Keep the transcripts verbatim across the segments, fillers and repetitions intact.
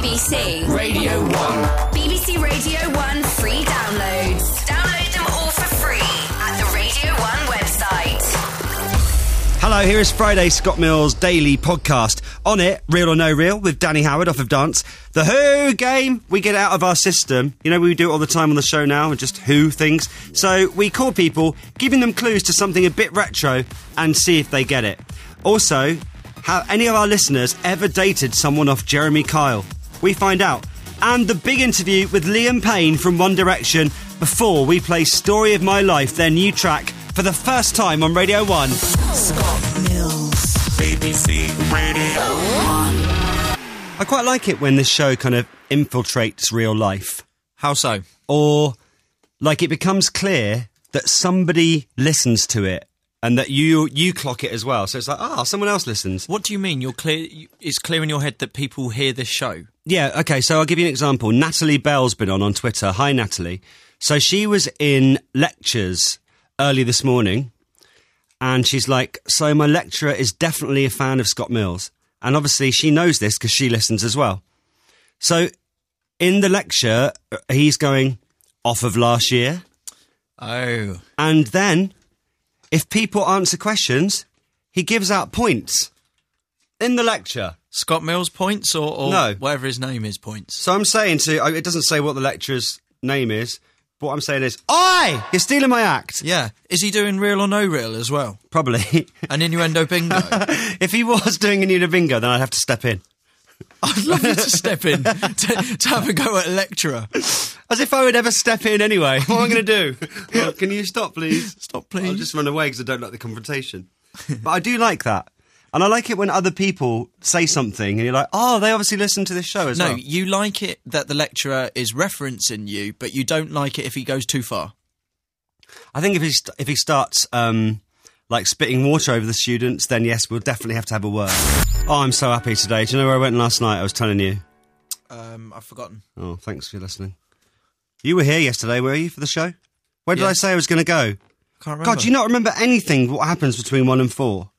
B C Radio one. B B C Radio one free downloads. Download them all for free at the Radio one website. Hello, here is Friday Scott Mills Daily Podcast. On it, Real or No Real, with Danny Howard off of Dance. The Who game, we get out of our system. You know, we do it all the time on the show now, and just Who things. So we call people, giving them clues to something a bit retro, and see if they get it. Also, have any of our listeners ever dated someone off Jeremy Kyle? We find out. And the big interview with Liam Payne from One Direction before we play Story of My Life, their new track, for the first time on Radio one. Scott Mills, B B C Radio one. I quite like it when this show kind of infiltrates real life. How so? Or, like, it becomes clear that somebody listens to it and that you you clock it as well. So it's like, ah, oh, someone else listens. What do you mean? You're clear? It's clear in your head that people hear this show? Yeah, okay, so I'll give you an example. Natalie Bell's been on on Twitter. Hi, Natalie. So she was in lectures early this morning, and she's like, so my lecturer is definitely a fan of Scott Mills. And obviously she knows this because she listens as well. So in the lecture, he's going off of last year. Oh. And then, if people answer questions, he gives out points in the lecture. Scott Mills points or, or no. whatever his name is points? So I'm saying to, it doesn't say what the lecturer's name is, but what I'm saying is, Oi! You're stealing my act. Yeah. Is he doing Real or No Real as well? Probably. An innuendo bingo? If he was doing innuendo bingo, then I'd have to step in. I'd love you to step in, to, to have a go at a lecturer. As if I would ever step in anyway. What am I going to do? Oh, can you stop, please? Stop, please. I'll just run away because I don't like the confrontation. But I do like that. And I like it when other people say something and you're like, oh, they obviously listen to this show as no, well. No, you like it that the lecturer is referencing you, but you don't like it if he goes too far. I think if he, st- if he starts, um, like, spitting water over the students, then yes, we'll definitely have to have a word. Oh, I'm so happy today. Do you know where I went last night? I was telling you. Um, I've forgotten. Oh, thanks for listening. You were here yesterday, were you, for the show? Where did Yeah. I say I was going to go? Can't remember. God, do you not remember anything, what happens between one and four?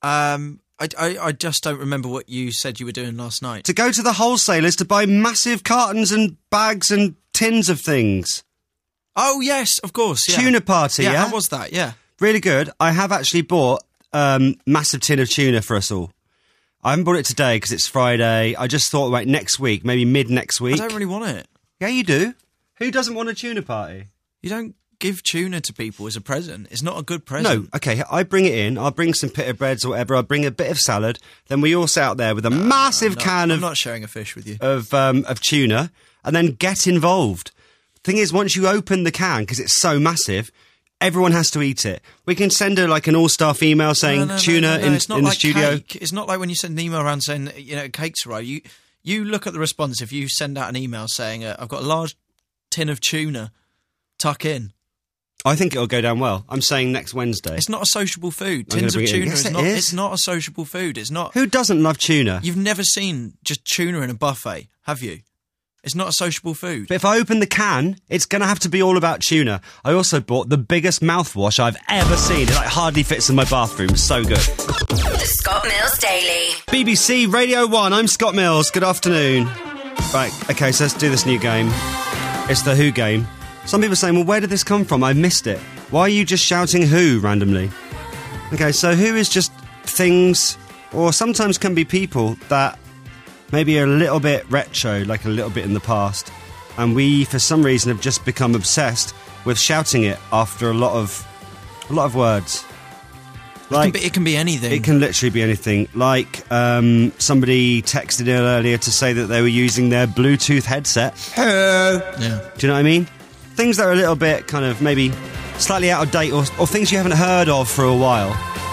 Um, I, I, I just don't remember what you said you were doing last night. To go to the wholesalers to buy massive cartons and bags and tins of things. Oh, yes, of course, yeah. Tuna party, yeah? Yeah, how was that? Yeah. Really good. I have actually bought um massive tin of tuna for us all. I haven't bought it today because it's Friday. I just thought, like, next week, maybe mid next week. I don't really want it. Yeah, you do. Who doesn't want a tuna party? You don't give tuna to people as a present. It's not a good present. No, okay, I bring it in. I'll bring some pita breads or whatever. I'll bring a bit of salad. Then we all sit out there with a massive I'm not, can I'm of not sharing a fish with you. of um, of tuna, and then get involved. Thing is, once you open the can, because it's so massive, everyone has to eat it. We can send her like an all-staff email saying No, no, no, tuna no, no, in, it's not in like the studio. Cake. It's not like when you send an email around saying, you know, cake's arrived. You you look at the response if you send out an email saying, uh, I've got a large tin of tuna, tuck in. I think it'll go down well. I'm saying next Wednesday. It's not a sociable food. I'm Tins gonna of bring it in. tuna Yes, is it not. is. It's not a sociable food. It's not. Who doesn't love tuna? You've never seen just tuna in a buffet, have you? It's not a sociable food. But if I open the can, it's going to have to be all about tuna. I also bought the biggest mouthwash I've ever seen. It like hardly fits in my bathroom. So good. The Scott Mills Daily. B B C Radio one, I'm Scott Mills. Good afternoon. Right, okay, so let's do this new game. It's the Who game. Some people are saying, well, where did this come from? I missed it. Why are you just shouting Who randomly? Okay, so Who is just things, or sometimes can be people that maybe are a little bit retro, like a little bit in the past. And we, for some reason, have just become obsessed with shouting it after a lot of a lot of words. Like, it, can be, it can be anything. It can literally be anything. Like, um, somebody texted in earlier to say that they were using their Bluetooth headset. Yeah. Do you know what I mean? Things that are a little bit kind of maybe slightly out of date, or, or things you haven't heard of for a while.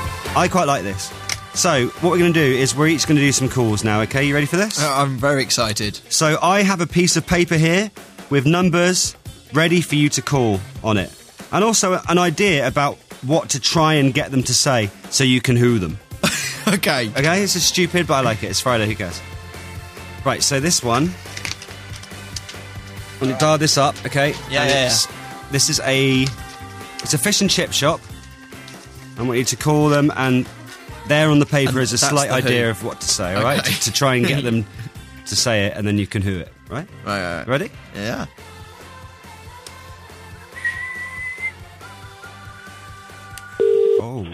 I quite like this. So, what we're going to do is we're each going to do some calls now, okay? You ready for this? Uh, I'm very excited. So, I have a piece of paper here with numbers ready for you to call on it. And also an idea about what to try and get them to say so you can Who them. Okay. Okay, this is stupid, but I like it. It's Friday, who cares? Right, so this one, I'm going to dial this up, okay? Yeah, And yeah, it's, This is a, it's a fish and chip shop. I want you to call them, and there on the paper And is a that's slight the idea Who. of what to say, all right? Okay. To, to try and get them to say it, and then you can who it, right? Right, right, right. Ready? Yeah. Oh.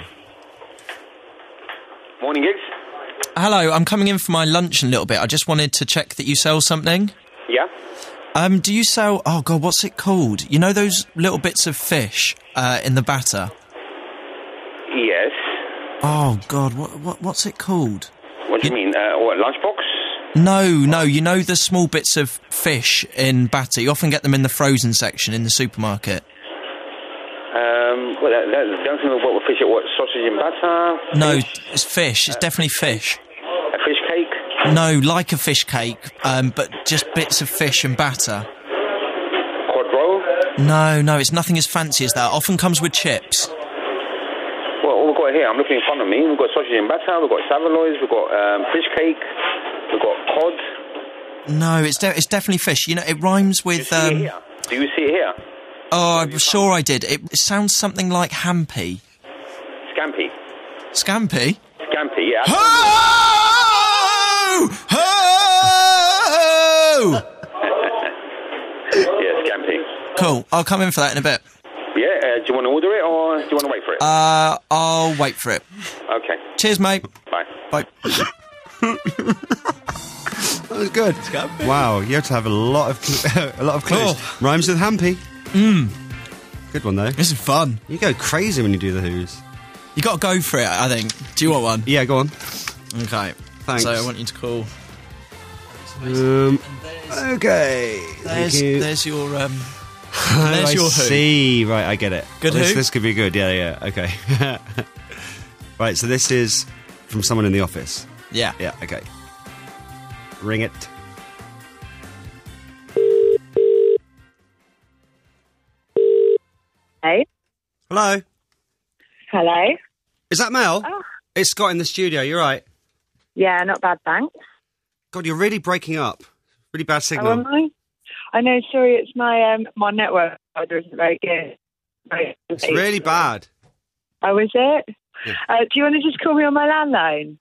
Morning, Gigs. Hello, I'm coming in for my lunch in a little bit. I just wanted to check that you sell something. Yeah? Um, do you sell... Oh, God, what's it called? You know those little bits of fish uh, in the batter? Yes. Oh, God, what, what what's it called? What do you, you mean? Uh, what, lunchbox? No, no, you know the small bits of fish in batter? You often get them in the frozen section in the supermarket. Um, well, that, that, don't think about what fish, what, sausage and batter? No, Fish? it's fish. It's uh, definitely fish. A fish cake? No, like a fish cake, um, but just bits of fish and batter. Quad roll? No, no, it's nothing as fancy as that. Often comes with chips. Well, what we've got here, I'm looking in front of me. We've got sausage and batter, we've got saveloys, we've got um, fish cake, we've got cod. No, it's de- it's definitely fish. You know, it rhymes with... Do you see um, it here? Do you see it here? Oh, I'm sure I did. It sounds something like hampy. Scampi. Scampi? Scampi, yeah. Ho! Ho! Yeah, scampi. Cool. I'll come in for that in a bit. Yeah, uh, do you want to order it or do you want to wait for it? Uh, I'll wait for it. Okay. Cheers, mate. Bye. Bye. That was good. Scampi. Wow, you have to have a lot of cl- a lot of clues. Oh. Rhymes with hampy. Mmm. Good one though. This is fun. You go crazy when you do the Who's. You got to go for it, I think. Do you want one? Yeah, go on. Okay. Thanks. So I want you to call. Um. Okay. There's, Thank you. there's your um. Oh, There's I your Who. see. Right, I get it. Good this, Who? This could be good. Yeah, yeah. Okay. Right, so this is from someone in the office. Yeah. Yeah. Okay. Ring it. Hey. Hello. Hello. Is that Mel? Oh. It's Scott in the studio. You're right. Yeah, not bad, thanks. God, you're really breaking up. Really bad signal. Oh, am I? I know, sorry, it's my um my network provider isn't very good. Very It's really bad. Oh, is it? Yeah. Uh, do you want to just call me on my landline?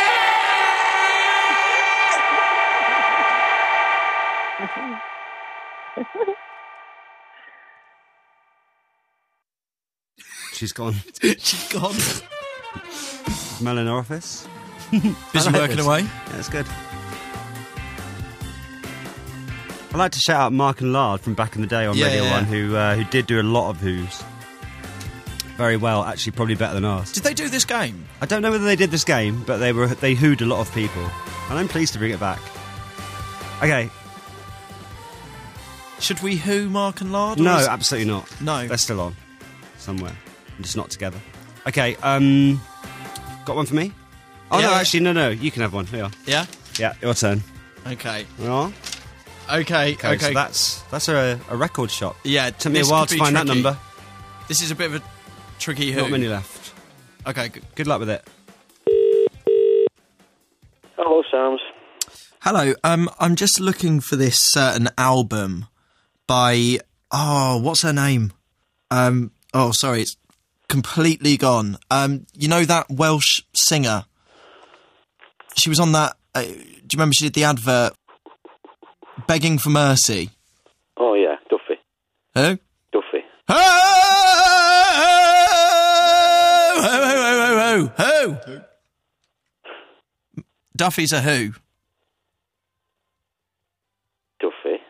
She's gone. She's gone. Mel in her office. Busy working away. Yeah, that's good. I'd like to shout out Mark and Lard from back in the day on Yeah, Radio yeah, one, yeah. who uh, who did do a lot of Who's. Very well, actually, probably better than ours. Did they do this game? I don't know whether they did this game, but they were they Who'd a lot of people, and I'm pleased to bring it back. Okay. Should we Who Mark and Lard? or No, is- absolutely not. No. They're still on somewhere, and just not together. Okay. Um, got one for me? Oh Yeah. no, actually, no, no. You can have one. Here. Yeah. Yeah, your turn. Okay. Yeah. Okay. Okay, Okay. so that's that's a, a record shop. yeah. Took me a this while could to be find that tricky. number. This is a bit of a tricky Who. Not many left. Okay. Good. Good luck with it. Hello, Sams. Hello. Um, I'm just looking for this certain album by oh, what's her name? Um, oh, sorry, it's completely gone. Um, you know that Welsh singer? She was on that. Uh, do you remember she did the advert? Begging for Mercy. Oh, yeah, Duffy. Who? Duffy. Ho! Ho! Ho! Ho! Ho! Who? Duffy's a who? Duffy.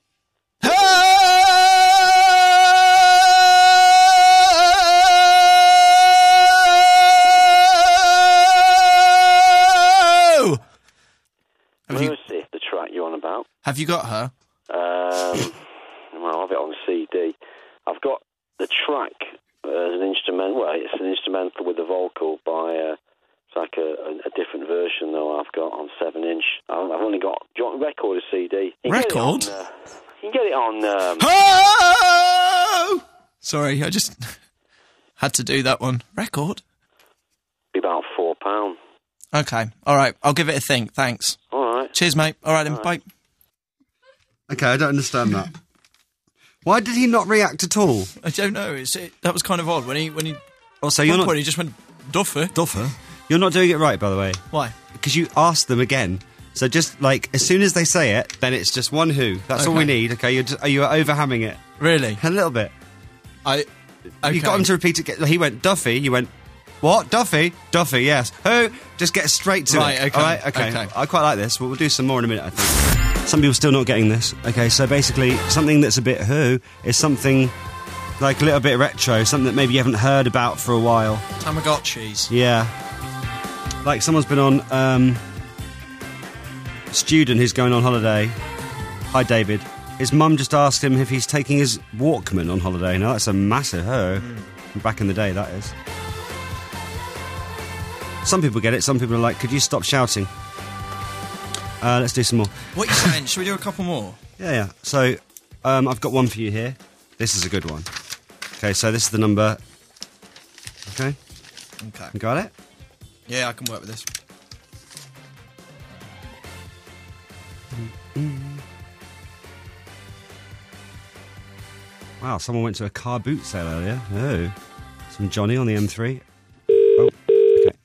Ho! Have you, Mercy, the track you're on about. have you got her? Um, well, I've it on C D. I've got the track as an instrument. Well, it's an instrumental with a vocal by. Uh, it's like a, a, a different version though. I've got on seven inch. I've I've only got. Do you want a record or C D? You can get it Record? on, uh, you can get it on. Um, Ho! Sorry, I just had to do that one. Record? be about four pound. Okay, all right. I'll give it a think. Thanks. All right. Cheers, mate. All right, then. Bye. Okay, I don't understand that. Why did he not react at all? I don't know. It's it, that was kind of odd when he when he. Also, At you're one not point, he just went Duffer. Duffer. You're not doing it right, by the way, Why? because you asked them again. So just like as soon as they say it, then it's just one who. That's all we Okay. need. Okay, you're just, you're overhamming it Really? a little bit. I. Okay. You got him to repeat it. He went Duffy. You went what? Duffy? Duffy. Yes. Who? Just get straight to Right, it. okay, All right. Okay. okay. I quite like this. But we'll do some more in a minute. I think. Some people still not getting this. Okay. So basically, something that's a bit who is something like a little bit retro, something that maybe you haven't heard about for a while. Tamagotchis. Yeah. Like someone's been on. Um, student who's going on holiday. Hi, David. His mum just asked him if he's taking his Walkman on holiday. Now, that's a massive ho. Mm. Back in the day, that is. Some people get it. Some people are like, could you stop shouting? Uh, let's do some more. What are you saying? Should we do a couple more? Yeah, yeah. So, um, I've got one for you here. This is a good one. Okay, so this is the number. Okay. Okay. You got it? Yeah, I can work with this. Wow, someone went to a car boot sale earlier. Oh. Some Johnny on the M three. Oh, okay.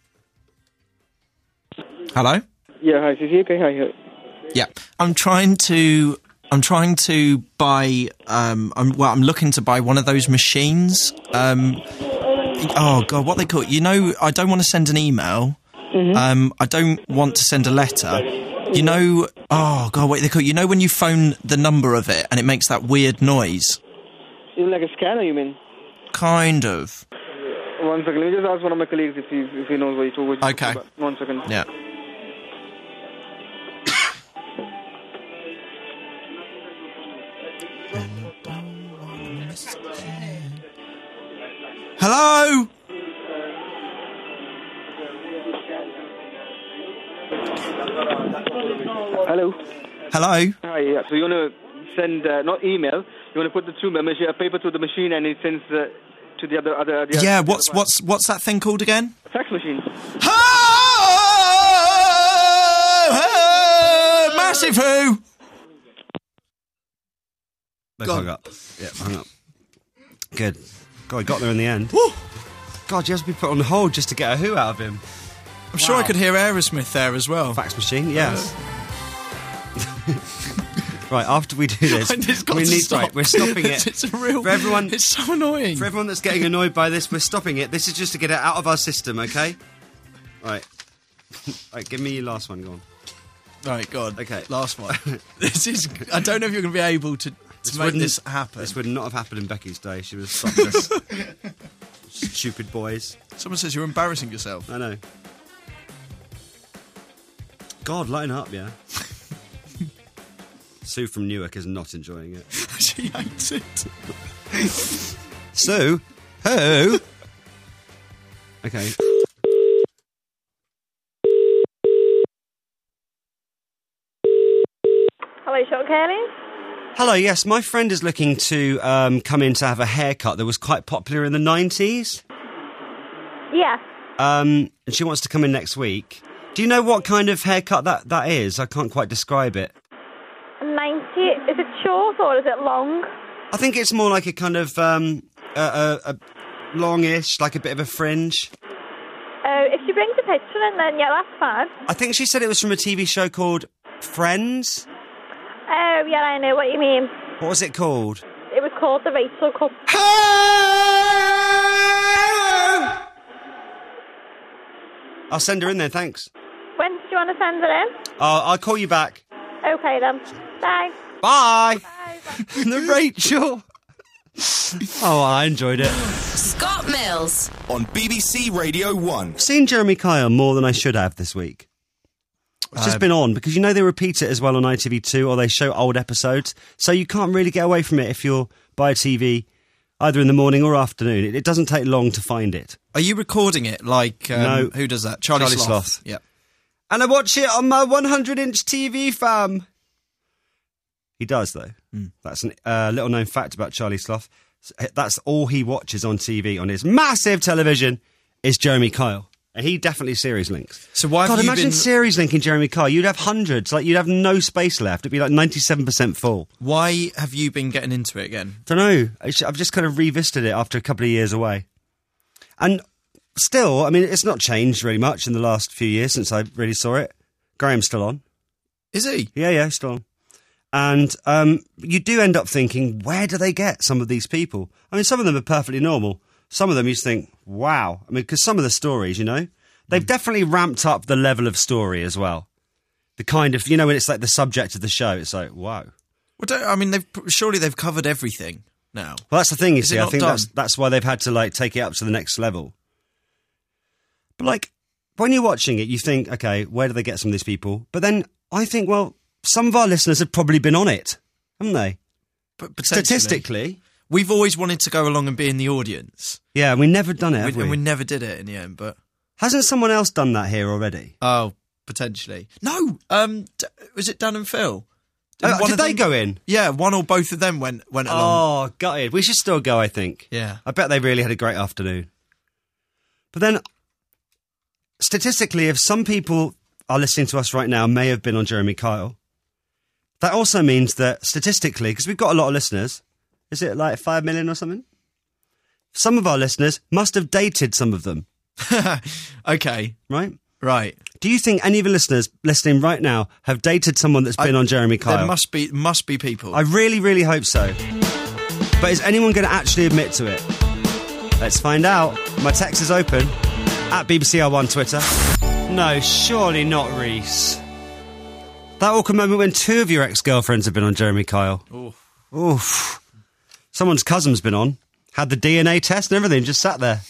Hello? Yeah, hi, Susie. Okay, hi. hi. Yeah. I'm trying to I'm trying to buy um I'm well I'm looking to buy one of those machines. Um oh god, what they call it? You know, I don't want to send an email. Mm-hmm. Um I don't want to send a letter. You know, oh god, what they call it? You know when you phone the number of it and it makes that weird noise? You mean like a scanner, you mean? Kind of. One second, let me just ask one of my colleagues if he, if he knows what you're talking Okay. about. One second. Yeah. Hello? Hello? Hello? Hi, yeah. So you want to send, uh, not email, you want to put the through machine, a paper through the machine and it sends uh, to the other... other the Yeah, other what's what's what's that thing called again? fax machine. Oh, oh, massive who? They Gone. hung up. Yeah, hung up. Good. God, I got there in the end. Woo. God, you have to be put on hold just to get a who out of him. I'm sure I Wow. could hear Aerosmith there as well. Fax machine, yes. Right, after we do this, And it's got we to need stop. right. We're stopping it. it's a real. For everyone- it's so annoying. For everyone that's getting annoyed by this, we're stopping it. This is just to get it out of our system, okay? Right. Right, give me your last one. Go on. Right, God. Okay. Last one. This is. I don't know if you're going to be able to, to make wouldn't- this happen. This would not have happened in Becky's day. She would have stopped us. Stupid boys. Someone says you're embarrassing yourself. I know. God, line up, yeah. Sue from Newark is not enjoying it. She hates it. Sue? Who? Okay. Hello, Sean Kelly. Hello, yes, my friend is looking to um, come in to have a haircut that was quite popular in the nineties. Yeah. Um, and she wants to come in next week. Do you know what kind of haircut that, that is? I can't quite describe it. ninety. Is it short or is it long? I think it's more like a kind of um, a, a, a longish, like a bit of a fringe. Uh, if she brings a picture in, then yeah, that's fine. I think she said it was from a T V show called Friends. Oh, yeah, I know what you mean. What was it called? It was called the Rachel Cup. I'll send her in there, thanks. When do you want to send it in? I'll, I'll call you back. Okay, then. Bye. Bye. Bye. The Rachel. Oh, I enjoyed it. Scott Mills. On B B C Radio one. Seen Jeremy Kyle more than I should have this week. It's just Um, been on, because you know they repeat it as well on I T V two, or they show old episodes, so you can't really get away from it if you're by a T V, either in the morning or afternoon. It, it doesn't take long to find it. Are you recording it like. Um, No. Who does that? Charlie, Charlie Sloth. Sloth. Yeah. And I watch it on my one hundred inch T V, fam. He does, though. That's a uh, little known fact about Charlie Sloth. That's all he watches on T V on his massive television is Jeremy Kyle. And he definitely series links. So why have God, you imagine been. series linking Jeremy Kyle. You'd have hundreds. Like, you'd have no space left. It'd be like ninety-seven percent full. Why have you been getting into it again? Don't know. I sh- I've just kind of revisited it after a couple of years away. And still, I mean, it's not changed really much in the last few years since I really saw it. Graham's still on. Is he? Yeah, yeah, still on. And um, you do end up thinking, where do they get some of these people? I mean, some of them are perfectly normal. Some of them you just think, wow. I mean, because some of the stories, you know, they've mm. definitely ramped up the level of story as well. The kind of, you know, when it's like the subject of the show, it's like, wow. Well, don't, I mean, they've surely they've covered everything now. Well, that's the thing, you Is see. it I not think done? that's that's why they've had to, like, take it up to the next level. But, like, when you're watching it, you think, okay, where do they get some of these people? But then I think, well, some of our listeners have probably been on it, haven't they? But potentially. Statistically. We've always wanted to go along and be in the audience. Yeah, we never done it, have we, we? And we never did it in the end, but... Hasn't someone else done that here already? Oh, potentially. No, um, d- was it Dan and Phil? Oh, one did of they them- go in? Yeah, one or both of them went went along. Oh, gutted. We should still go, I think. Yeah. I bet they really had a great afternoon. But then, statistically, if some people are listening to us right now may have been on Jeremy Kyle, that also means that statistically, because we've got a lot of listeners, is it like five million or something? Some of our listeners must have dated some of them. Okay. Right? Right. Do you think any of the listeners listening right now have dated someone that's been I, on Jeremy Kyle? There must be must be people. I really, really hope so. But is anyone going to actually admit to it? Let's find out. My text is open. At B B C R one Twitter. No, surely not Reese. That awkward moment when two of your ex-girlfriends have been on Jeremy Kyle. Oof. Oof. Someone's cousin's been on. Had the D N A test and everything, just sat there.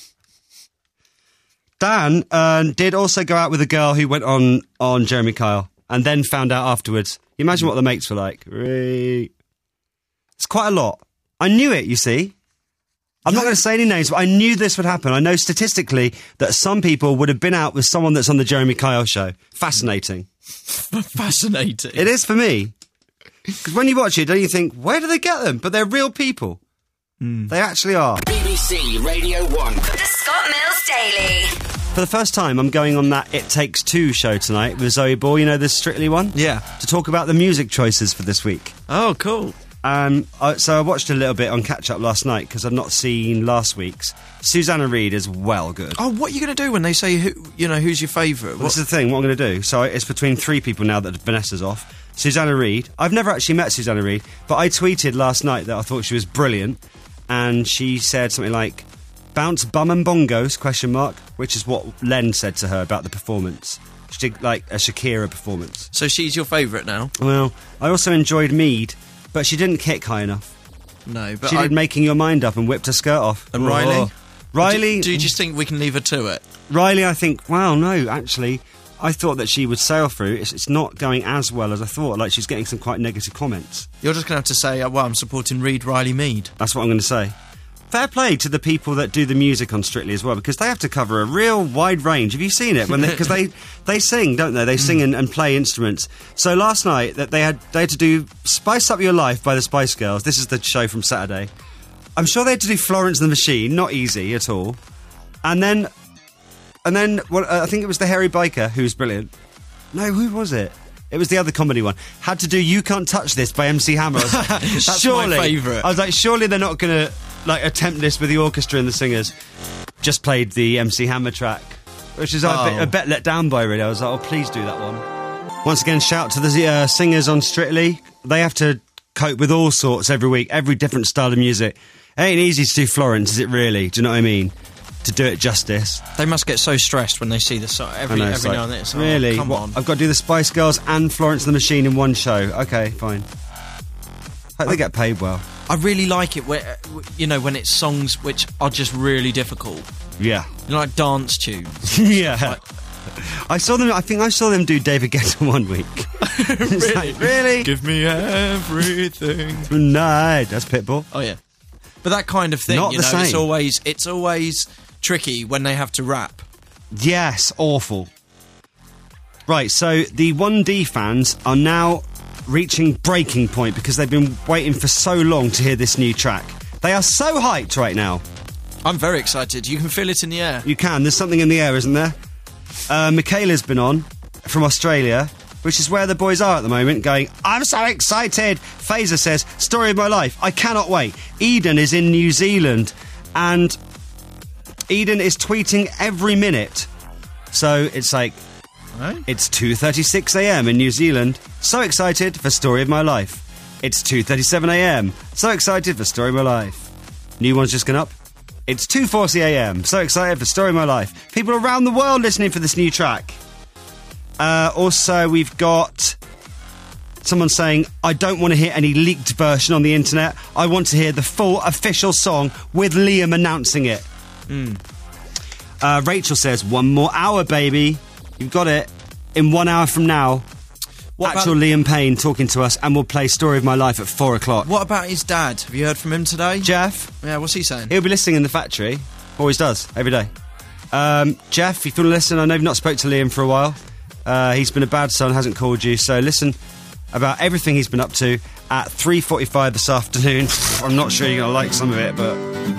Dan uh, did also go out with a girl who went on, on Jeremy Kyle and then found out afterwards. You imagine what the mates were like. Re- It's quite a lot. I knew it, you see. I'm not going to say any names, but I knew this would happen. I know statistically that some people would have been out with someone that's on the Jeremy Kyle show. Fascinating. Fascinating. It is for me. Because when you watch it, don't you think, where do they get them? But they're real people. Mm. They actually are. B B C Radio one. The Scott Mills Daily. For the first time, I'm going on that It Takes Two show tonight with Zoe Ball, you know, the Strictly one? Yeah. To talk about the music choices for this week. Oh, cool. Um, I, so I watched a little bit on catch up last night because I've not seen last week's. Susanna Reid is well good. Oh, what are you going to do when they say who? You know, who's your favourite? Well, this is the thing. What I'm going to do. So it's between three people now that Vanessa's off. Susanna Reid. I've never actually met Susanna Reid, but I tweeted last night that I thought she was brilliant, and she said something like, "Bounce bum and bongos?" Question mark. Which is what Len said to her about the performance. She did like a Shakira performance. So she's your favourite now? Well, I also enjoyed Mead. But she didn't kick high enough. No, but she I... did Making Your Mind Up and whipped her skirt off. And Whoa. Riley? Riley... Do, do you just think we can leave her to it? Riley, I think, well, no, actually, I thought that she would sail through. It's, it's not going as well as I thought. Like, she's getting some quite negative comments. You're just going to have to say, uh, well, I'm supporting Reid, Riley, Mead. That's what I'm going to say. Fair play to the people that do the music on Strictly as well, because they have to cover a real wide range. Have you seen it? When because they, they they sing, don't they? They sing and, and play instruments. So last night that they had they had to do "Spice Up Your Life" by the Spice Girls. This is the show from Saturday. I'm sure they had to do Florence and the Machine. Not easy at all. And then and then well, uh, I think it was the Hairy Biker who was brilliant. No, who was it? It was the other comedy one. Had to do "You Can't Touch This" by M C Hammer. That's surely, my favourite. I was like, surely they're not going to like attempt this with the orchestra and the singers. Just played the M C Hammer track, which is oh. a, bit, a bit let down by, really. I was like, oh, please do that one. Once again, shout to the uh, singers on Strictly. They have to cope with all sorts every week, every different style of music. It ain't easy to do Florence, is it really? Do you know what I mean? To do it justice. They must get so stressed when they see the song every, know, every like, now and then. It's like, really? oh, come what, on. I've got to do the Spice Girls and Florence and the Machine in one show. Okay, fine. Hope they get paid well. I really like it where, you know, when it's songs which are just really difficult. Yeah. You know, like dance tunes. Yeah. Like, I saw them, I think I saw them do David Guetta one week. really? Like, really? Give me everything. Tonight. That's Pitbull. Oh, yeah. But that kind of thing, Not you the know, same. it's always, it's always tricky when they have to rap. Yes, awful. Right, so the one D fans are now reaching breaking point because they've been waiting for so long to hear this new track. They are so hyped right now. I'm very excited. You can feel it in the air. You can. There's something in the air, isn't there? Uh, Michaela's been on from Australia, which is where the boys are at the moment, going, I'm so excited. Phaser says, story of my life. I cannot wait. Eden is in New Zealand, and Eden is tweeting every minute. So it's like, Right. It's two thirty-six a m in New Zealand. So excited for Story of My Life. It's two thirty-seven a m So excited for Story of My Life. New one's just gone up. It's two forty a m So excited for Story of My Life. People around the world listening for this new track. Uh, also, we've got someone saying, I don't want to hear any leaked version on the internet. I want to hear the full official song with Liam announcing it. Mm. Uh, Rachel says, one more hour, baby. You've got it. In one hour from now, What actual about- Liam Payne talking to us, and we'll play Story of My Life at four o'clock. What about his dad? Have you heard from him today? Jeff? Yeah, what's he saying? He'll be listening in the factory. Always does, every day. Um, Jeff, if you want to listen, I know you've not spoke to Liam for a while. Uh, he's been a bad son, hasn't called you, so listen about everything he's been up to at three forty-five this afternoon. I'm not sure you're going to like some of it, but...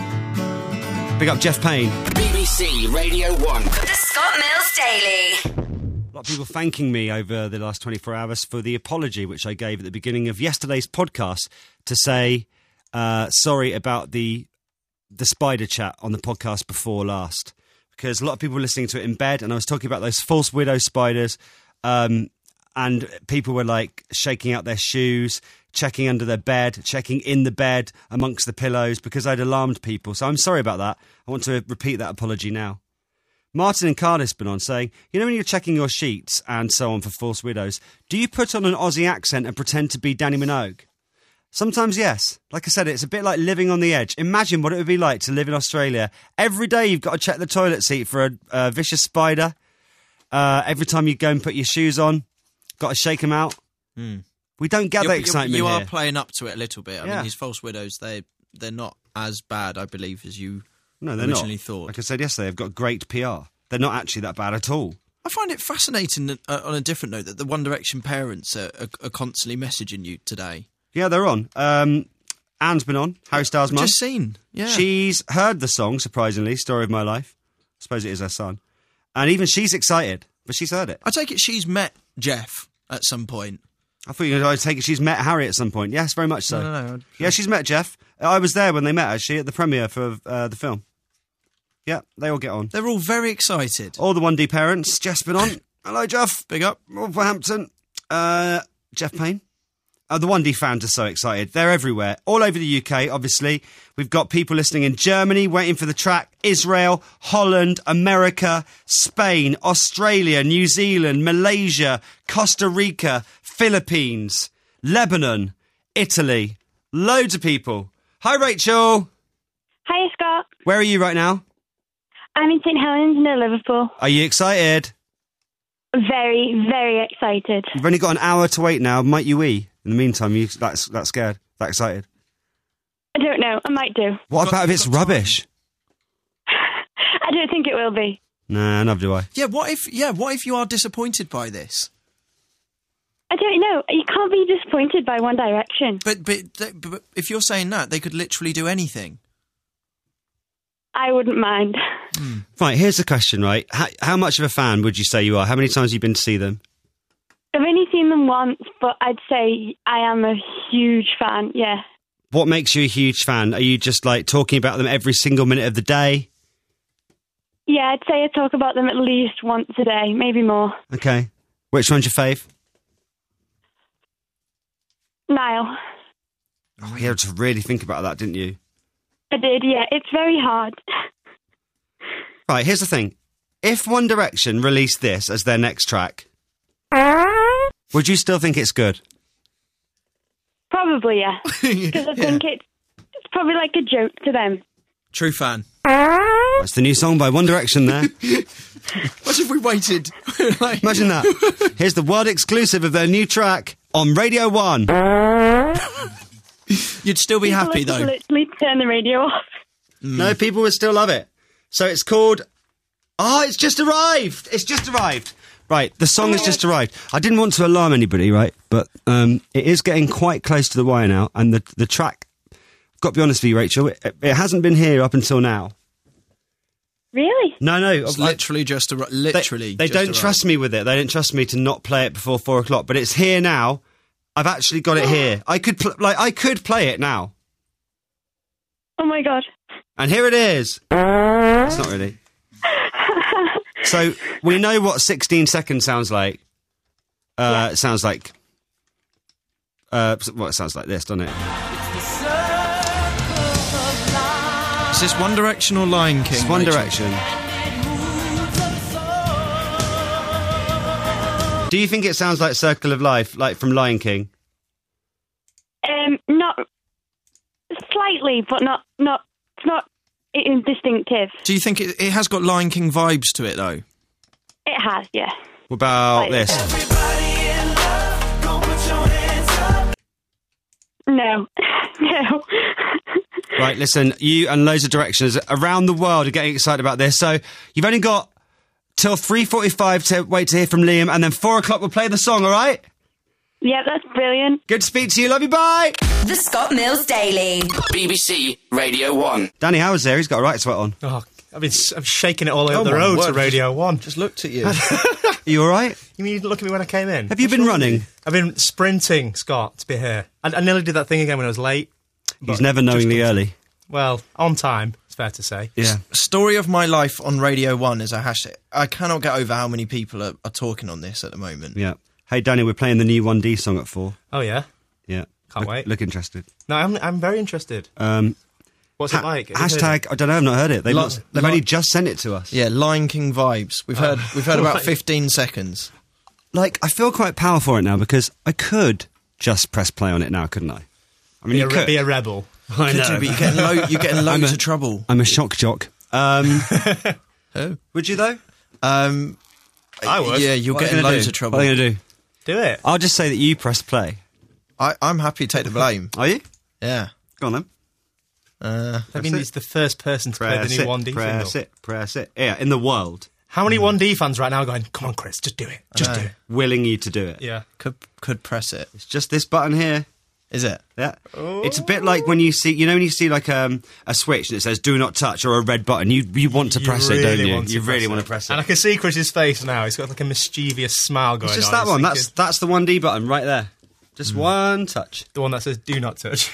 Big up Jeff Payne. B B C Radio one. The Scott Mills Daily. A lot of people thanking me over the last twenty-four hours for the apology which I gave at the beginning of yesterday's podcast to say uh, sorry about the the spider chat on the podcast before last. Because a lot of people were listening to it in bed, and I was talking about those false widow spiders, um, and people were like shaking out their shoes, checking under their bed, checking in the bed amongst the pillows because I'd alarmed people. So I'm sorry about that. I want to repeat that apology now. Martin in Cardiff's been on saying, you know when you're checking your sheets and so on for false widows, do you put on an Aussie accent and pretend to be Danny Minogue? Sometimes yes. Like I said, it's a bit like living on the edge. Imagine what it would be like to live in Australia. Every day you've got to check the toilet seat for a, a vicious spider. Uh, every time you go and put your shoes on, got to shake them out. Mm. We don't get You're- that you're- excitement You are here. playing up to it a little bit. I Yeah. mean, these false widows, they, they're not as bad, I believe, as you No, they're originally not. thought. Like I said yesterday, they've got great P R. They're not actually that bad at all. I find it fascinating, uh, on a different note, that the One Direction parents are, are, are constantly messaging you today. Yeah, they're on. Um, Anne's been on. Harry Styles' mum. Just seen, yeah. She's heard the song, surprisingly, Story of My Life. I suppose it is her son. And even she's excited, but she's heard it. I take it she's met Jeff at some point. I thought you were going to take it she's met Harry at some point. Yes, very much so. No, no, no. Yeah, she's met Jeff. I was there when they met, actually, at the premiere for uh, the film. Yeah, they all get on. They're all very excited. All the one D parents. Jeff's been on. Hello, Jeff. Big up. Wolverhampton. Uh, Jeff Payne. Oh, the one D fans are so excited. They're everywhere. All over the U K, obviously. We've got people listening in Germany, waiting for the track. Israel, Holland, America, Spain, Australia, New Zealand, Malaysia, Costa Rica, Philippines, Lebanon, Italy. Loads of people. Hi, Rachel. Hi, Scott. Where are you right now? I'm in St Helens near Liverpool. Are you excited? Very, very excited. You've only got an hour to wait now. Might you wee? In the meantime, you that, that scared? That excited? I don't know. I might do. What Got- about if it's got time. rubbish? I don't think it will be. Nah, neither do I. Yeah, what if? Yeah, what if you are disappointed by this? I don't know. You can't be disappointed by One Direction. But but, th- but if you're saying that, they could literally do anything. I wouldn't mind. Right, here's the question, right? How, how much of a fan would you say you are? How many times have you been to see them? I've only seen them once, but I'd say I am a huge fan, yeah. What makes you a huge fan? Are you just, like, talking about them every single minute of the day? Yeah, I'd say I talk about them at least once a day, maybe more. Okay. Which one's your fave? Niall. Oh, you had to really think about that, didn't you? I did, yeah. It's very hard. Right, here's the thing. If One Direction released this as their next track, would you still think it's good? Probably, yeah. Because I think it's, it's probably like a joke to them. True fan. That's the new song by One Direction there. What if we waited? like, Imagine that. Here's the world exclusive of their new track on Radio one. you'd still be happy People though. would literally turn the radio off. No, people would still love it. So it's called... Oh, it's just arrived. It's just arrived. Right, the song Oh my has just God. arrived. I didn't want to alarm anybody, right? But um, it is getting quite close to the wire now. And the the track... I've got to be honest with you, Rachel. It, it hasn't been here up until now. Really? No, no. It's I- literally just a they, literally. they just don't arrived. trust me with it. They don't trust me to not play it before four o'clock. But it's here now. I've actually got it here. I could pl- like I could play it now. Oh my God. And here it is. It's not really. So we know what sixteen seconds sounds like. Uh, Yeah. It sounds like. Uh, well, it sounds like this, doesn't it? Is this One Direction or Lion King? It's One Rachel? Direction. Do you think it sounds like Circle of Life, like from Lion King? Um, not slightly, but not not it's not indistinctive. Do you think it, it has got Lion King vibes to it, though? It has, yeah. What about Like- this? No, no. Right, listen, you and loads of directions around the world are getting excited about this. So you've only got till three forty-five to wait to hear from Liam, and then four o'clock we'll play the song, all right? Yeah, that's brilliant. Good to speak to you. Love you. Bye. The Scott Mills Daily. B B C Radio one. Danny Howard's there. He's got a right sweat on. Oh, I've been I'm shaking it all over Oh the my road word, to Radio One. Just looked at you. Are you all right? You mean you didn't look at me when I came in? Have you been running? I've been sprinting, Scott, to be here. I, I nearly did that thing again when I was late. He's but never knowingly just- early. Well, on time, it's fair to say. Yeah. Story of my life on Radio one is a hashtag. I cannot get over how many people are, are talking on this at the moment. Yeah. Hey, Danny, we're playing the new one D song at four. Oh, yeah? Yeah. Can't look, wait. Look interested. No, I'm, I'm very interested. Um, What's ha- it like? Have you heard it? hashtag, I don't know, I've not heard it. They've, Lo- not, they've lo- only just sent it to us. Yeah, Lion King vibes. We've heard we've heard about Right. fifteen seconds. Like, I feel quite powerful for it now because I could just press play on it now, couldn't I? I mean, Be you a, could. be a rebel. I Could know. you, but you're getting, lo- you're getting loads a- of trouble. I'm a shock jock. Um, Oh. would you, though? Um, I would. Yeah, you're What are getting you gonna loads do? of trouble. What are you going to do? Do it. I'll just say that you press play. I, I'm happy to take the blame. Are you? Yeah. Go on then. Uh, I mean, it. he's the first person to play Press the new it, one D press single. it, press it. Yeah, in the world. How many one D fans right now going, come on, Chris, just do it. Just know. do it. Willing you to do it. Yeah. could could press it. It's just this button here. Is it? Yeah. It's a bit like when you see, you know, when you see like um, a switch and it says "Do not touch" or a red button. You you want to You press really it, don't you? want to You press really it. want to press it. And I can see Chris's face now. He's got like a mischievous smile going It's just on. that He's one. thinking- That's that's the one D button right there. Just one touch. the one that says "Do not touch."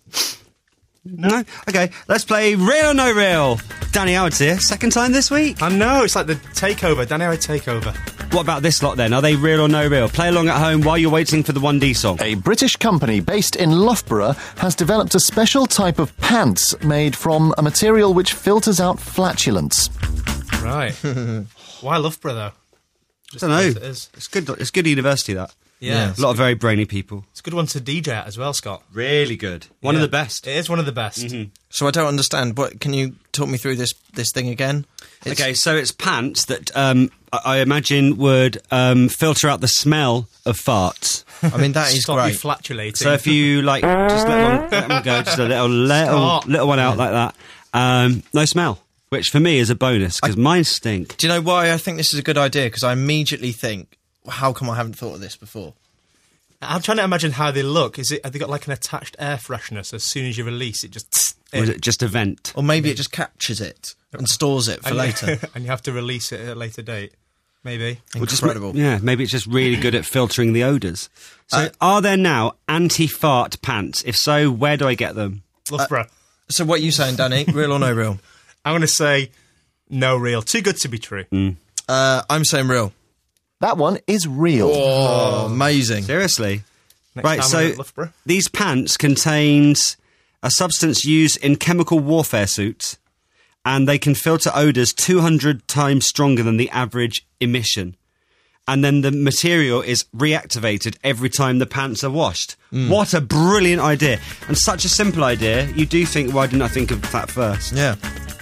No. Okay. Let's play Real or No Real. Danny Howard's here. Second time this week. I know, it's like the takeover, Dan Howard takeover. What about this lot then? Are they real or no real? Play along at home while you're waiting for the one D song. A British company based in Loughborough has developed a special type of pants made from a material which filters out flatulence. Right. Why Loughborough, though? I don't know. It is. It's good. It's good university that. Yeah. A lot of very brainy people. It's a good one to D J at as well, Scott. Really good. One Yeah. of the best. It is one of the best. So I don't understand. What can you talk me through this this thing again? It's- Okay, so it's pants that um, I, I imagine would um, filter out the smell of farts. I mean, that is Stop great. you flatulating. So if you like, just let one, let one go, just a little little Stop. little one out like that. Um, no smell, which for me is a bonus because mine stink. Do you know why I think this is a good idea? Because I immediately think, how come I haven't thought of this before? I'm trying to imagine how they look. Is it? Have they got like an attached air freshener? So as soon as you release it, just Or is it just a vent? Or maybe it just captures it and stores it for and later. and you have to release it at a later date. Maybe. Or just- Incredible. yeah, maybe it's just really good at filtering the odours. So, are there now anti-fart pants? If so, where do I get them? Loughborough. So what are you saying, Danny? Real or no real? I'm going to say no real. Too good to be true. Uh, I'm saying real. That one is real. Oh, amazing. Seriously? Next Right, time so I'm at Loughborough. these pants contains a substance used in chemical warfare suits, and they can filter odours two hundred times stronger than the average emission. And then the material is reactivated every time the pants are washed. What a brilliant idea. And such a simple idea, you do think, why didn't I think of that first? Yeah.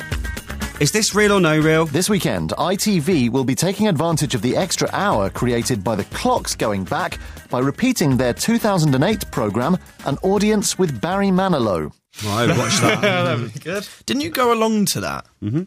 Is this real or no real? This weekend, I T V will be taking advantage of the extra hour created by the clocks going back by repeating their two thousand eight programme, An Audience with Barry Manilow. Well, I would watch that. That'd be good. Didn't you go along to that?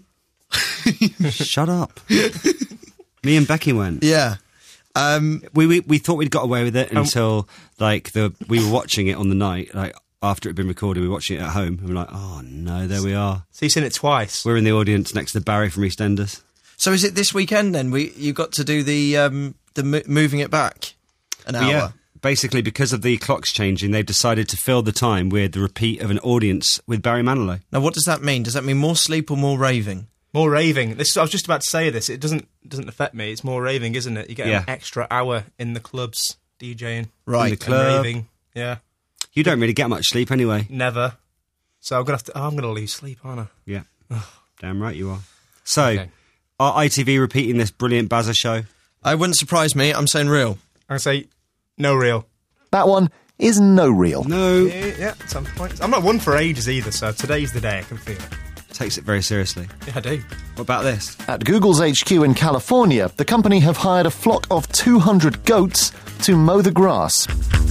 Shut up. Me and Becky went. Yeah. Um, We, we we thought we'd got away with it until like the we were watching it on the night, like after it had been recorded, we were watching it at home, and we're like, oh no, there we are. So you've seen it twice. We're in the audience next to Barry from EastEnders. so is it this weekend then? We you got to do the um, the mo- moving it back an hour. But yeah, basically because of the clocks changing, they've decided to fill the time with the repeat of An Audience with Barry Manilow. Now what does that mean? Does that mean more sleep or more raving? More raving. This I was just about to say this. It doesn't doesn't affect me. It's more raving, isn't it? You get Yeah. an extra hour in the clubs DJing. Right. In the And club. raving. Yeah. You don't really get much sleep anyway. Never. So I'm gonna have to. Oh, I'm gonna lose sleep, aren't I? Yeah. Damn right you are. So, Okay. are I T V repeating this brilliant Bazza show? I wouldn't surprise me. I'm saying real. I'm gonna say no real. That one is no real. No. Yeah, yeah, at some point. I'm not one for ages either, so today's the day. I can feel it. Takes it very seriously. Yeah, I do. What about this? At Google's H Q in California, the company have hired a flock of two hundred goats to mow the grass.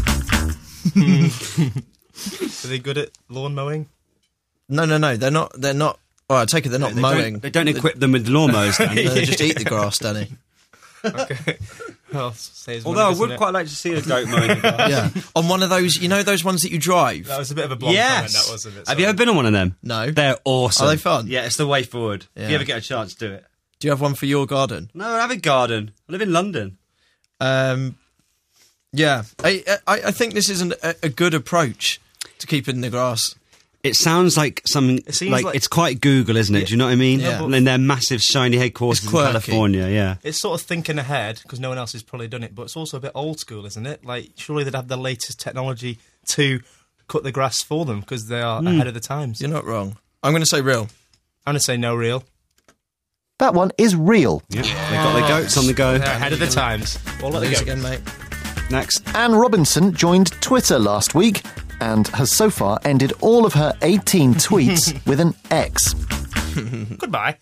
Are they good at lawn mowing? No, no, no. They're not. They're not. Well, I take it they're not They mowing. Don't, they don't equip them with lawnmowers. Danny. They just eat the grass, Danny. Okay. Well, saves money, Although I doesn't would it? quite like to see a goat mowing the grass. Yeah. On one of those, you know, those ones that you drive. That was a bit of a blonde comment, that wasn't it? Have you ever been on one of them? No. They're awesome. Are they fun? Yeah, it's the way forward. If Yeah. you ever get a chance, do it. Do you have one for your garden? No, I have a garden. I live in London. Um, yeah, I, I, I think this is an, a, a good approach to keeping the grass. It sounds like something. It seems like, like- it's quite Google, isn't it? Do you know what I mean? Yeah. And then their massive shiny headquarters It's in quirky. California. Yeah. It's sort of thinking ahead, because no one else has probably done it, but it's also a bit old school, isn't it? Like, surely they'd have the latest technology to cut the grass for them, because they are ahead of the times. You're not wrong. I'm going to say real. I'm going to say no real. That one is real. Yeah. They got their goats on the go. They're ahead of the times. Well, let Lose it go. again, mate. Next. Anne Robinson joined Twitter last week and has so far ended all of her eighteen tweets with an X. Goodbye.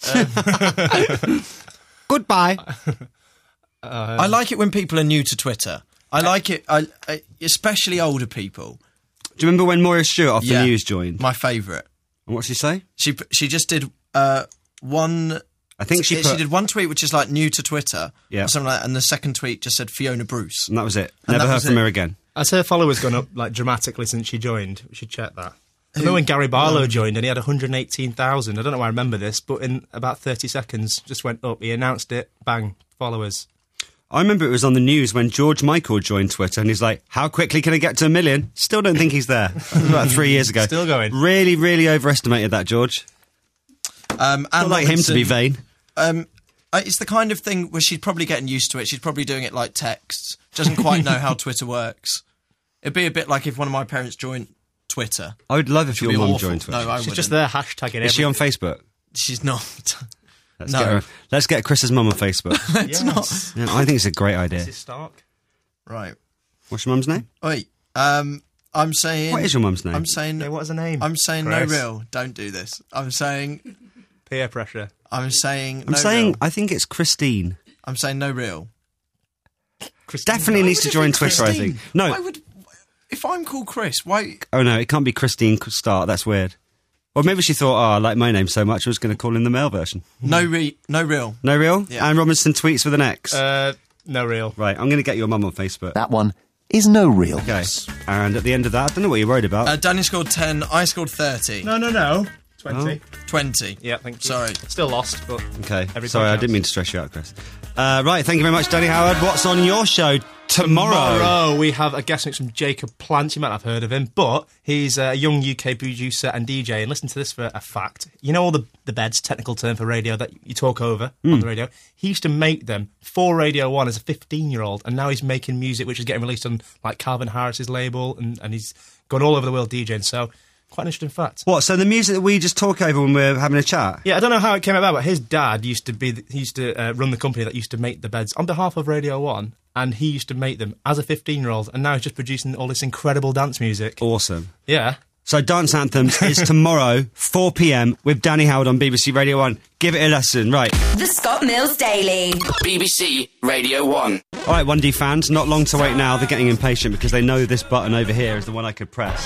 Goodbye. I like it when people are new to Twitter. I like it, I, I, especially older people. Do you remember when Moira Stewart off Yeah. the news joined? My favourite. And what'd she say? She she just did uh, one. I think she she put- did one tweet which is like new to Twitter, Yeah. or something like that, and the second tweet just said Fiona Bruce. And that was it. And Never that heard was from it. her again. Has her followers gone up like dramatically since she joined? We should check that. I remember when Gary Barlow joined and he had one hundred eighteen thousand. I don't know why I remember this, but in about thirty seconds, just went up. He announced it, bang, followers. I remember it was on the news when George Michael joined Twitter and he's like, how quickly can I get to a million? Still don't think he's there. That was about three years ago. Still going. Really, really overestimated that, George. Um, Not Anne like him to be Robinson, vain. Um, uh, it's the kind of thing where she's probably getting used to it. She's probably doing it like texts. Doesn't quite know how Twitter works. It'd be a bit like if one of my parents joined Twitter. I would love if It'd your be mum awful. joined Twitter. No, I She's wouldn't. just there hashtagging Is she on everything. Facebook? She's not. Let's, No. get her, let's get Chris's mum on Facebook. It's Yes. not. Yeah, I think it's a great idea. This is Stark. Right. What's your mum's name? Wait. Um, I'm saying. What is your mum's name? I'm saying. Yeah, what is her name? I'm saying Chris. no real. Don't do this. I'm saying. Peer pressure. I'm saying. I'm no saying, real. I think it's Christine. I'm saying no real. Christine. Definitely needs to Would it join be Twitter, I Christine? think. No. Why would? If I'm called Chris, why? Oh, no, it can't be Christine Start. That's weird. Or maybe she thought, oh, I like my name so much, I was going to call in the male version. No re. No real. No real? Yeah. Anne Robinson tweets with an X. Uh, no real. right, I'm going to get your mum on Facebook. That one is no real. Okay. And at the end of that, I don't know what you're worried about. Uh, Danny scored ten. I scored thirty. No, no, no. twenty. Twenty. Yeah, thank you. Sorry. Still lost, but... okay. Every Sorry, I podcast. didn't mean to stress you out, Chris. Uh, right, thank you very much, Danny Howard. What's on your show tomorrow? Tomorrow we have a guest mix from Jacob Plant. You might have heard of him, but he's a young U K producer and D J. And listen to this for a fact. You know all the, the beds, technical term for radio that you talk over Hmm. on the radio? He used to make them for Radio one as a fifteen-year-old, and now he's making music which is getting released on like Calvin Harris's label, and, and he's gone all over the world DJing. So, quite an interesting fact. What, so the music that we just talk over when we're having a chat? Yeah, I don't know how it came about, but his dad used to be the, he used to uh, run the company that used to make the beds on behalf of Radio one, and he used to make them as a fifteen-year-old, and now he's just producing all this incredible dance music. Awesome. Yeah. So Dance Anthems is tomorrow, four p.m, with Danny Howard on B B C Radio one. Give it a listen, right. The Scott Mills Daily. B B C Radio one. All right, one D fans, not long to wait now. They're getting impatient because they know this button over here is the one I could press.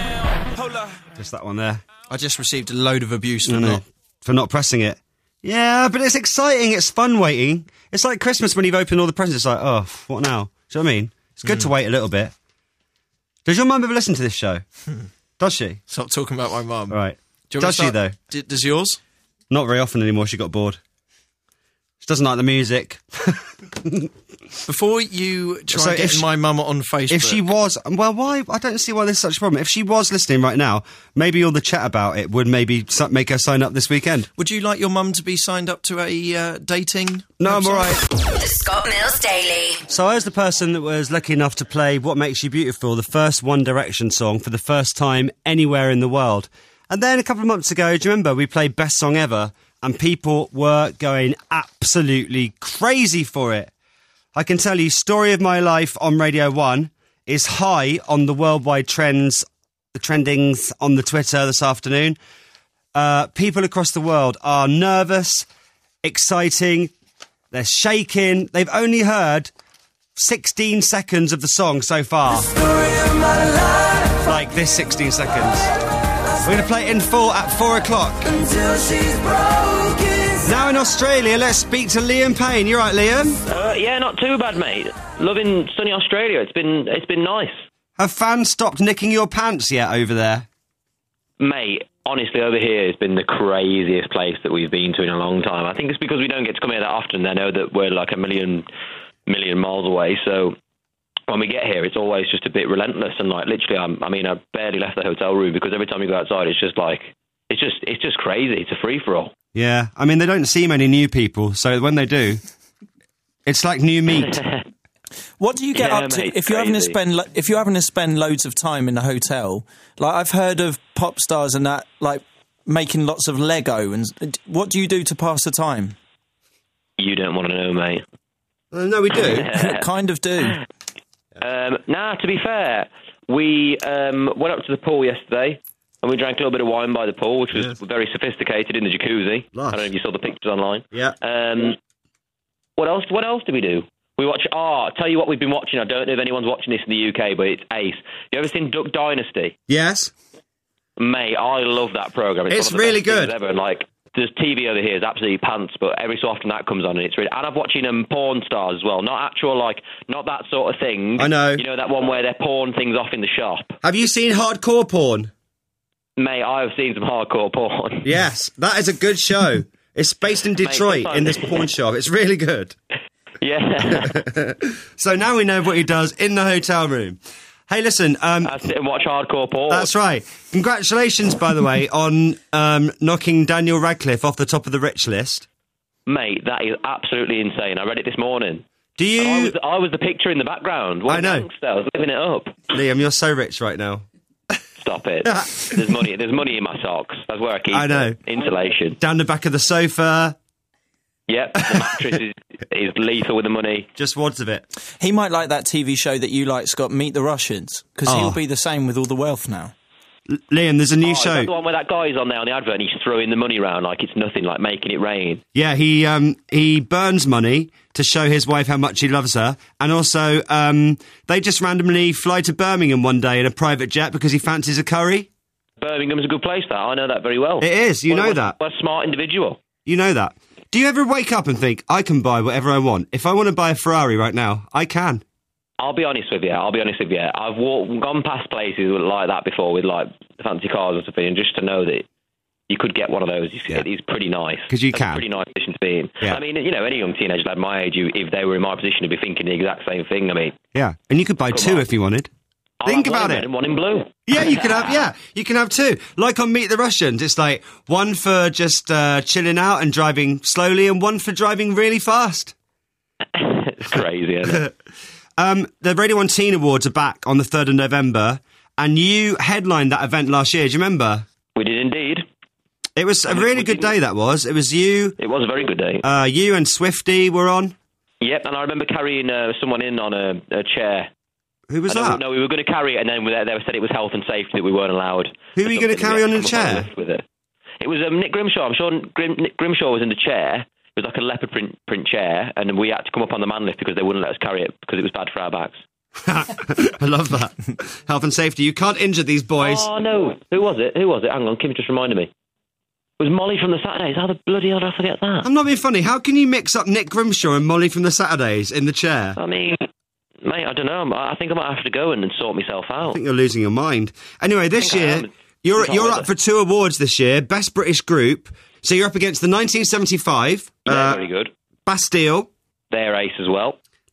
Just that one there. I just received a load of abuse No, from no, not. for not pressing it. Yeah, but it's exciting. It's fun waiting. It's like Christmas when you've opened all the presents. It's like, oh, what now? Do you know what I mean? It's good to wait a little bit. Does your mum ever listen to this show? Does she? Stop talking about my mum. All right. Do you want Does me she, to though? start- D- does yours? Not very often anymore. She got bored. She doesn't like the music. Before you try So and get if she- my mum on Facebook... If she was, well, why? I don't see why there's such a problem. If she was listening right now, maybe all the chat about it would maybe su- make her sign up this weekend. Would you like your mum to be signed up to a uh, dating No, I'm website? all right. The Scott Mills Daily. So I was the person that was lucky enough to play What Makes You Beautiful, the first One Direction song for the first time anywhere in the world. And then a couple of months ago, do you remember, we played Best Song Ever, and people were going absolutely crazy for it. I can tell you, Story of My Life on Radio one is high on the worldwide trends, the trendings on the Twitter this afternoon. Uh, people across the world are nervous, exciting, they're shaking. They've only heard sixteen seconds of the song so far. Like this sixteen seconds. We're going to play it in full at four o'clock. Now in Australia, let's speak to Liam Payne. You right, Liam? Uh, yeah, not too bad, mate. Loving sunny Australia. It's been it's been nice. Have fans stopped nicking your pants yet over there? Mate, honestly, over here has been the craziest place that we've been to in a long time. I think it's because we don't get to come here that often. They know that we're like a million, million miles away. So when we get here, it's always just a bit relentless. And like literally, I'm, I mean, I barely left the hotel room because every time you go outside, it's just like, it's just, it's just crazy. It's a free-for-all. Yeah, I mean, they don't see many new people. So when they do, it's like new meat. What do you get Yeah, up to mate, if you're having to crazy. spend lo- if you're having to spend loads of time in a hotel? Like I've heard of pop stars and that, like making lots of Lego. And what do you do to pass the time? You don't want to know, mate. Uh, no, we do. Kind of do. Um, nah, to be fair, we um, went up to the pool yesterday and we drank a little bit of wine by the pool, which was Yes. very sophisticated in the jacuzzi. Lush. I don't know if you saw the pictures online. Yeah. Um, what else? What else did we do? We watch. Ah, I'll tell you what we've been watching. I don't know if anyone's watching this in the U K, but it's ace. You ever seen Duck Dynasty? Yes. Mate, I love that program. It's one of the really best things good. Ever. And, like, there's T V over here is absolutely pants, but every so often that comes on and it's really. And I'm watching um, porn stars as well. Not actual, like, not that sort of thing. I know. You know that one where they're pawn things off in the shop. Have you seen hardcore porn? Mate, I've seen some hardcore porn. Yes, that is a good show. It's based in Detroit, Mate, in this porn shop. It's really good. Yeah. So now we know what he does in the hotel room. Hey, listen. Um, I sit and watch hardcore porn. that's right. Congratulations, by the way, on um, knocking Daniel Radcliffe off the top of the rich list. Mate, that is absolutely insane. I read it this morning. Do you... And I was, I was the picture in the background. What I know. a gangster. I was living it up. Liam, you're so rich right now. Stop it. There's money. There's money in my socks. That's where I keep I know. it. Insulation. Down the back of the sofa. Yep. The mattress is, is lethal with the money. Just wads of it. He might like that T V show that you like, Scott, Meet the Russians, because Oh. he'll be the same with all the wealth now. L- Liam, there's a new Oh, is show. that the one where that guy's on there on the advert and he's throwing the money around like it's nothing, like making it rain. Yeah, he um, he burns money to show his wife how much he loves her, and also um, they just randomly fly to Birmingham one day in a private jet because he fancies a curry. Birmingham's a good place, that. I know that very well. It is, you What- know what- that. What a smart individual. You know that. Do you ever wake up and think, I can buy whatever I want? If I want to buy a Ferrari right now, I can. I'll be honest with you. I'll be honest with you. I've walked, gone past places like that before with like fancy cars or something, and just to know that you could get one of those is, Yeah. is pretty nice. 'Cause you That's can. a pretty nice position to be in. Yeah. I mean, you know, any young teenager lad my age, you, if they were in my position, would be thinking the exact same thing. I mean, Yeah, and you could buy Come two on. if you wanted. I'll Think have one about in it. red and one in blue. Yeah, you can have. Yeah, you can have two. Like on Meet the Russians, it's like one for just uh, chilling out and driving slowly, and one for driving really fast. It's crazy, isn't it? Um, the Radio One Teen Awards are back on the third of November, and you headlined that event last year. Do you remember? We did indeed. It was a And we- really we good didn't- day. That was. It was you. It was a very good day. Uh, you and Swifty were on. Yep, and I remember carrying uh, someone in on a, a chair. Who was I know- that? No, we were going to carry it, and then they, they said it was health and safety that we weren't allowed. Who were you going to carry on in a chair? With it. It was um, Nick Grimshaw. I'm sure Grim, Nick Grimshaw was in the chair. It was like a leopard print, print chair, and we had to come up on the man lift because they wouldn't let us carry it because it was bad for our backs. I love that. Health and safety. You can't injure these boys. Oh, no. Who was it? Who was it? Hang on, Kim just reminded me. It was Molly from the Saturdays. How the bloody hell did I forget that? I'm not being funny. How can you mix up Nick Grimshaw and Molly from the Saturdays in the chair? I mean, mate, I don't know. I think I might have to go in and sort myself out. I think you're losing your mind. Anyway, this I think I year, am. you're It's hot you're weather. up for two awards this year. Best British Group. So you're up against the nineteen seventy-five, Yeah, uh, very good. Bastille, They're ace as well.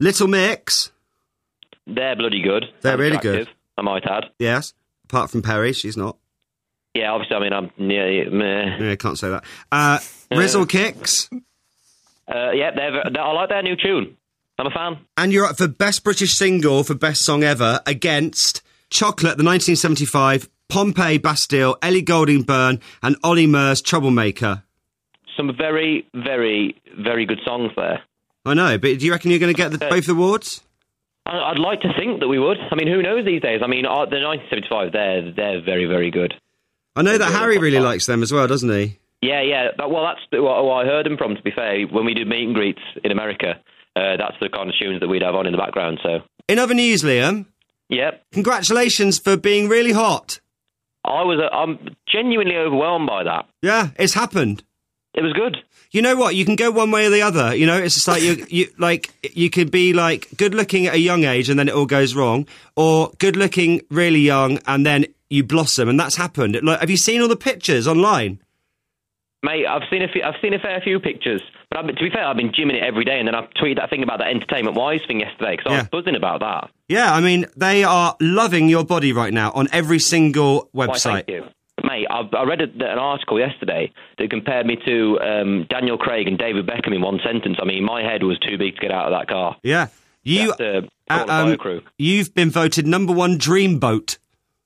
Little Mix. They're bloody good. They're and really attractive, good. I might add. Yes. Apart from Perry, she's not. Yeah, obviously, I mean, I'm... Yeah, meh. Yeah, can't say that. Uh, Rizzle Kicks. Uh, yeah, they're, they're, I like their new tune. I'm a fan. And you're up for Best British Single for Best Song Ever against Chocolate, the nineteen seventy-five, Pompeii Bastille, Ellie Goulding Byrne, and Ollie Murs, Troublemaker. Some very, very, very good songs there. I know, but do you reckon you're going to get the, Uh, both awards? I- I'd like to think that we would. I mean, who knows these days? I mean, uh, the nineteen seventy-five, they're, they're very, very good. I know that Harry really likes them as well, doesn't he? Yeah, yeah. That, well, that's what, what I heard them from, to be fair. When we did meet and greets in America, uh, that's the kind of tunes that we'd have on in the background, so... In other news, Liam... Yep. Congratulations for being really hot. I was, uh, I'm genuinely overwhelmed by that. Yeah, it's happened. It was good. You know what? You can go one way or the other. You know, it's just like you, you like you could be like good looking at a young age and then it all goes wrong, or good looking really young and then you blossom, and that's happened. Like, have you seen all the pictures online? Mate, I've seen a few, I've seen a fair few pictures, but I've been, to be fair, I've been gymming it every day, and then I tweeted that thing about that Entertainment Wise thing yesterday because I Yeah. was buzzing about that. Yeah, I mean, they are loving your body right now on every single Why, website. thank you. Mate, I, I read a, an article yesterday that compared me to um, Daniel Craig and David Beckham in one sentence. I mean, my head was too big to get out of that car. Yeah, you, uh, uh, um, crew. you've been voted number one dreamboat.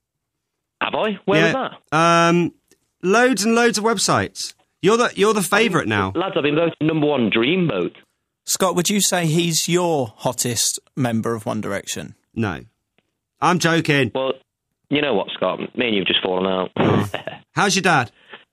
Have I? Where yeah. was that? Um, loads and loads of websites. You're the you're the favourite now. Lads, I've been voted number one dreamboat. Scott, would you say he's your hottest member of One Direction? No. I'm joking. Well, you know what, Scott? Me and you've just fallen out. How's your dad?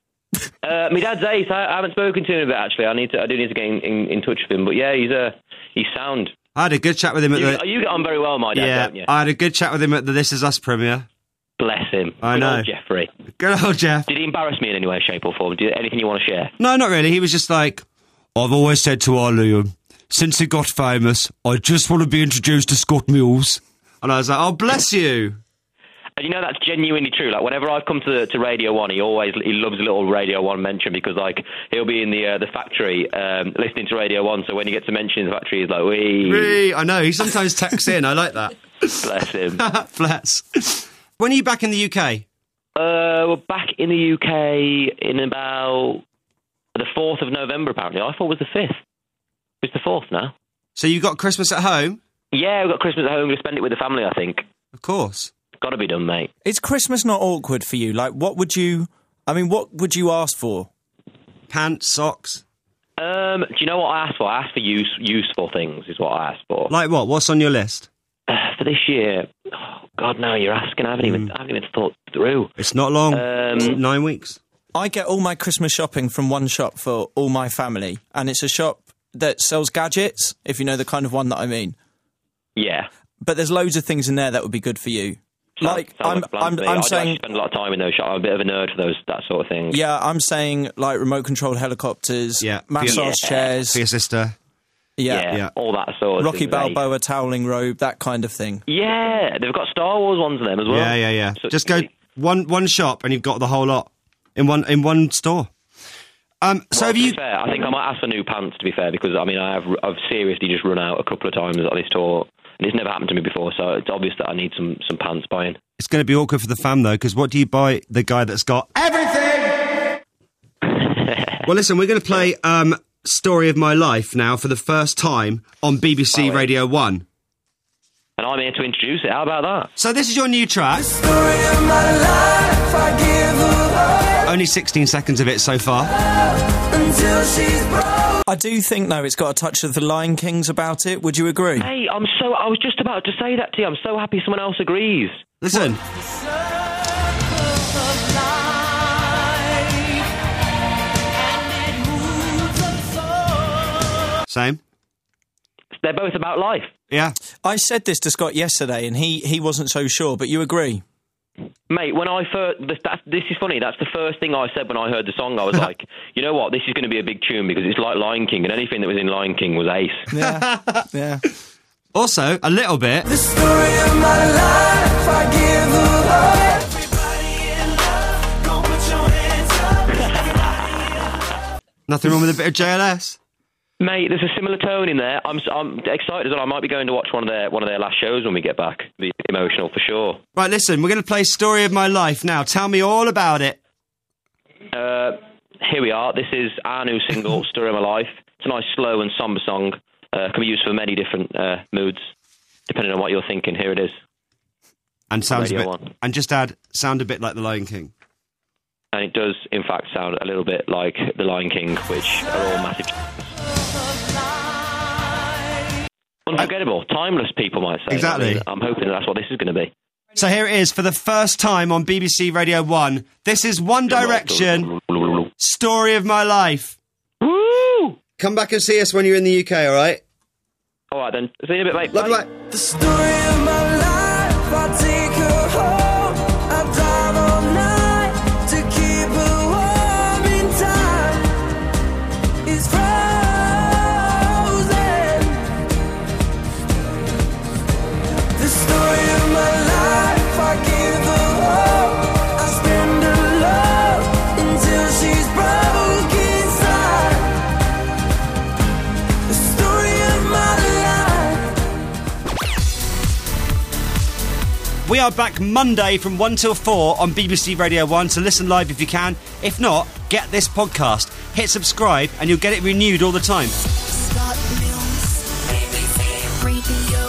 Uh, my dad's ace. I, I haven't spoken to him a bit, actually. I need to. I do need to get in, in, in touch with him. But yeah, he's uh, he's sound. I had a good chat with him at You, the... you get on very well, my dad, yeah, don't you? I had a good chat with him at the This Is Us premiere. Bless him. I Good know. old Jeffrey. Good old Jeff. Did he embarrass me in any way, shape or form? Do you, anything you want to share? No, not really. He was just like, I've always said to our Liam, since he got famous, I just want to be introduced to Scott Mills. And I was like, oh, bless you. And you know, that's genuinely true. Like, whenever I've come to to Radio One, he always he loves a little Radio One mention because, like, he'll be in the uh, the factory um, listening to Radio One. So when he gets a mention in the factory, he's like, wee. Wee. I know. He sometimes texts in. I like that. Bless him. Bless. When are you back in the U K? Uh, we're back in the U K in about the fourth of November, apparently. I thought it was the fifth. It's the fourth now. So you got Christmas at home? Yeah, we've got Christmas at home. We're going to spend it with the family, I think. Of course. Got to be done, mate. Is Christmas not awkward for you? Like, what would you... I mean, what would you ask for? Pants, socks? Um, do you know what I asked for? I asked for use, useful things, is what I asked for. Like what? What's on your list? Uh, for this year... Oh, God, no, you're asking. I haven't, even, I haven't even thought through. It's not long. Um, It's nine weeks. I get all my Christmas shopping from one shop for all my family, and it's a shop that sells gadgets, if you know the kind of one that I mean. Yeah. But there's loads of things in there that would be good for you. Like, I'm, Sounds like I'm, plans to me. I'm I saying... I spend a lot of time in those shops. I'm a bit of a nerd for those that sort of thing. Yeah, I'm saying, like, remote-controlled helicopters, Yeah. massage Yeah. chairs... For your sister. Yeah. Yeah, Yeah. all that sort of Rocky thing, mate. Balboa toweling robe, that kind of thing. Yeah, they've got Star Wars ones in them as well. Yeah, yeah, yeah. So- Just go one one shop and you've got the whole lot in one in one store. Um, so Well, have to you... be fair, I think I might ask for new pants, to be fair, because, I mean, I have, I've seriously just run out a couple of times at this tour, and it's never happened to me before, so it's obvious that I need some, some pants buying. It's going to be awkward for the fam, though, because what do you buy the guy that's got everything? Well, listen, we're going to play um, Story of My Life now for the first time on B B C Oh, yeah. Radio one. And I'm here to introduce it. How about that? So this is your new track. Only sixteen seconds of it so far. I do think, though, it's got a touch of the Lion Kings about it. Would you agree? Hey, I'm so... I was just about to say that to you. I'm so happy someone else agrees. Listen. Same. They're both about life. Yeah. I said this to Scott yesterday, and he, he wasn't so sure, but you agree? Mate, when I first... This, that, this is funny. That's the first thing I said when I heard the song. I was like, you know what? This is going to be a big tune because it's like Lion King, and anything that was in Lion King was ace. Yeah, yeah. Also, a little bit. The story of my life, I give away. Everybody in love, go put your hands up. Nothing wrong with a bit of J L S. Mate, there's a similar tone in there. I'm I'm excited as well. I might be going to watch one of their one of their last shows when we get back. Be emotional for sure. Right, listen, we're going to play Story of My Life now. Tell me all about it. Uh, here we are. This is our new single, Story of My Life. It's a nice, slow and somber song. Uh, can be used for many different uh, moods, depending on what you're thinking. Here it is. And sounds a Radio bit. One. And just add, sound a bit like The Lion King. And it does, in fact, sound a little bit like The Lion King, which are all massive. Unforgettable, timeless, people might say. Exactly. I mean, I'm hoping that's what this is going to be. So here it is for the first time on B B C Radio one. This is One Direction, Story of My Life. Woo! Come back and see us when you're in the U K, all right? All right, then. See you in a bit, mate. Love you, Bye. mate. The story of my life, I take her home. I drive all night to keep her warm in time. It's frozen. The story of my life, I give her hope. I spend her love until she's broke inside. The story of my life. We are back Monday from one till four on B B C Radio one, so listen live if you can. If not, get this podcast. Hit subscribe and you'll get it renewed all the time. Scott Mills, B B C Radio